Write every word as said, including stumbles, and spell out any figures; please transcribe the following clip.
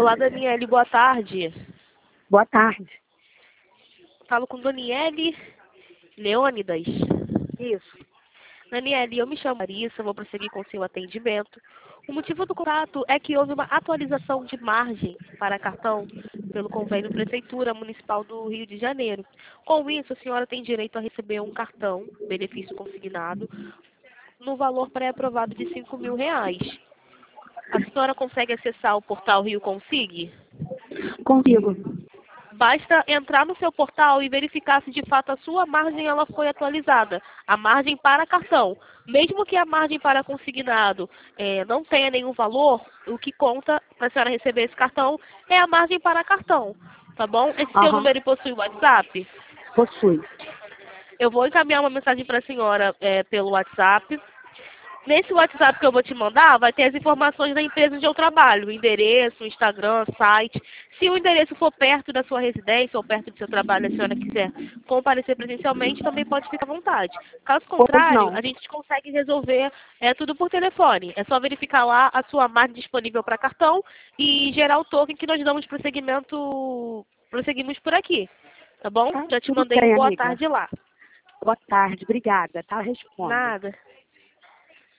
Olá, Daniele, boa tarde. Boa tarde. Falo com Daniele Leônidas. Isso. Daniele, eu me chamo Marissa, vou prosseguir com o seu atendimento. O motivo do contato é que houve uma atualização de margem para cartão pelo convênio Prefeitura Municipal do Rio de Janeiro. Com isso, a senhora tem direito a receber um cartão, benefício consignado, no valor pré-aprovado de cinco mil reais. A senhora consegue acessar o portal Rio Consig? Consigo. Basta entrar no seu portal e verificar se de fato a sua margem ela foi atualizada. A margem para cartão. Mesmo que a margem para consignado eh, não tenha nenhum valor, o que conta para a senhora receber esse cartão é a margem para cartão. Tá bom? Esse seu Aham. número possui WhatsApp? Possui. Eu vou encaminhar uma mensagem para a senhora eh, pelo WhatsApp. Nesse WhatsApp que eu vou te mandar, vai ter as informações da empresa onde eu trabalho, o endereço, o Instagram, site. Se o endereço for perto da sua residência ou perto do seu trabalho, a senhora quiser comparecer presencialmente, também pode ficar à vontade. Caso Pois contrário, não. a gente consegue resolver é, tudo por telefone. É só verificar lá a sua margem disponível para cartão e gerar o token que nós damos prosseguimento, prosseguimos por aqui. Tá bom? Tá Já te tudo mandei um bem, boa amiga. tarde lá. Boa tarde. Obrigada, tá? Respondo. Nada.